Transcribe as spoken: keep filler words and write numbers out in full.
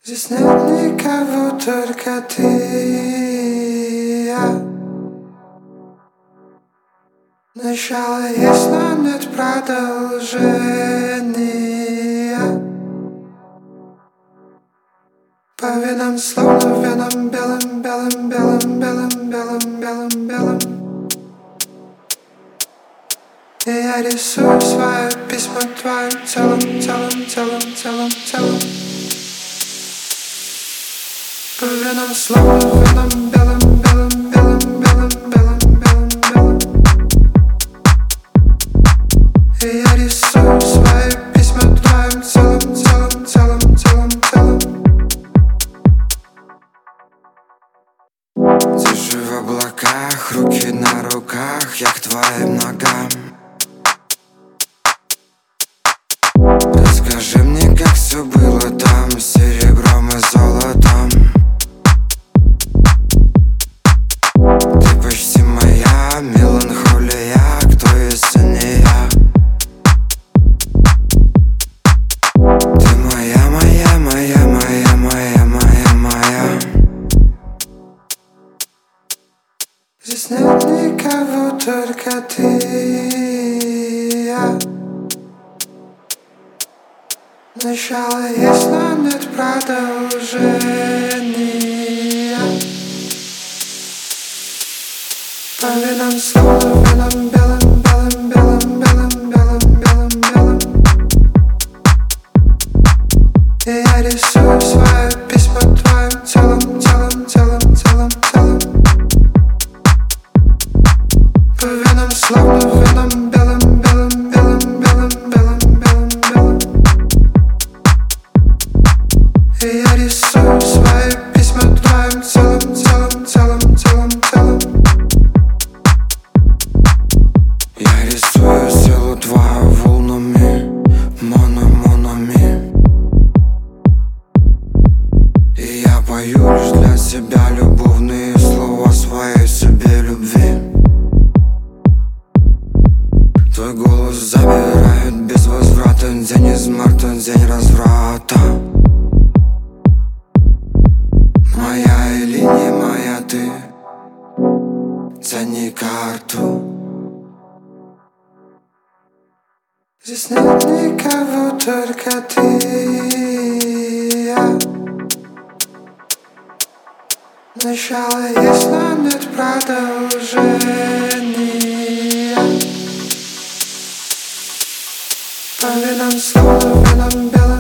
Здесь нет никого, только ты и я. Начало есть, но нет продолжения. По венам словно веном белым, белым, белым, белым, белым, белым, белым. И я рисую свое письмо твоим телом, телом, телом, телом, телом. По венам словно веном белым, белым, белым, белым, белым, белым, белым. И я рисую свои письма твоим телом, телом, телом, телом, телом. Держи в облаках, руки на руках, я к твоим ногам. Расскажи мне, как все было там, с серебром и золотом. Ты почти моя меланхолия, кто если не я? Ты моя, моя, моя, моя, моя, моя, моя. Здесь нет никого, только ты и я. Начало есть, но нет продолжения. По венам словно веном белым, белым, белым, белым, белым, белым, белым. И я рисую свое письмо твоим телом, телом, телом, телом, телом. По венам словно веном белым, белым, белым, белым, белым, белым, белым. И я рисую свои письма твоим телом, телом, телом, телом, телом. Я рисую силу твою волнами, мономонами. И я пою лишь для себя любовные слова своей себе любви. Твой голос забирает без возврата. День из марта, день разврата. Моя или не моя ты, тяни карту. Здесь нет никого, только ты и я. Начало есть, но нет продолжения. По венам словно веном белым.